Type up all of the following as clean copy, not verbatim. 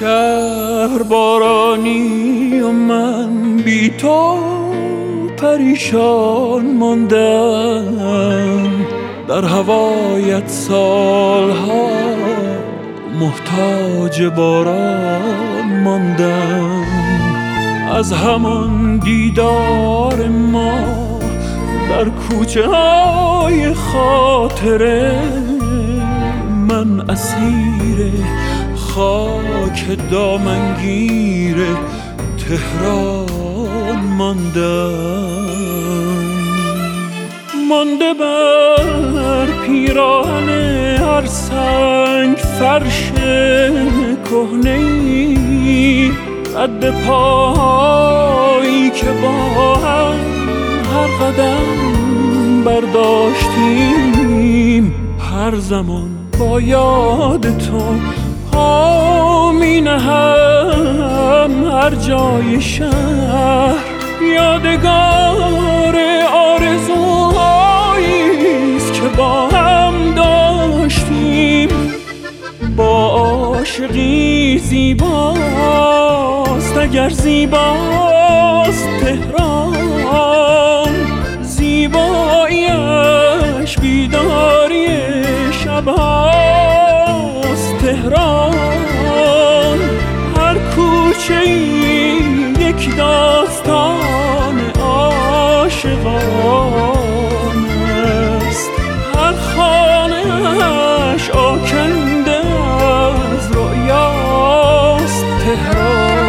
شهر بارانی و من بی تو پریشان ماندم، در هوایت سالها محتاج باران ماندم. از همان دیدار ما در کوچه های خاطره من اسیر خاک دامنگیر تهران ماندم. مانده بر پیراهن هر سنگ فرش کهنه‌ای، رد پایی که با هم هر قدم برداشتیم، هر زمان با یاد تو پا می نهم. هر جای شهر یادگار آرزوهاییست که با هم داشتیم. با عاشقی زیباست اگر زیباست تهران، زیباییش بیداری شبهاست تهران. هر کوچه یک داستان عاشقان است، هر خانه‌اش آکنده از رؤیاست تهران.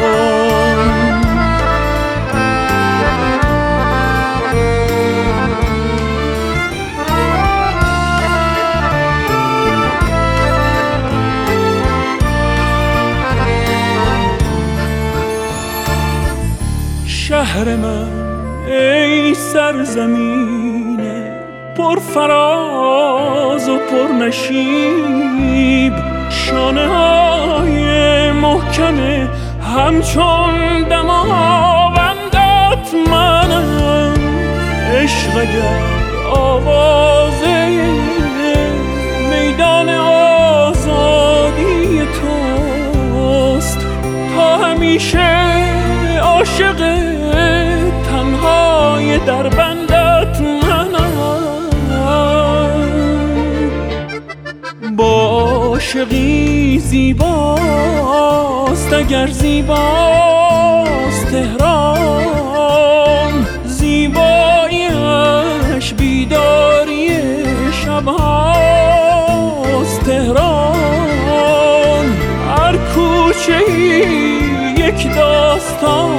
شهر من ای سرزمین پر فراز و پر نشیب، شانه های محکم همچون دماوندت منم. عشق اگر آوازه میدان آزادی توست، تا همیشه عاشق تنهای در بندت منم. با عاشقی زیباست اگر زیباست تهران، زیباییش بیداری شبهاست تهران. هر کوچه یک داستان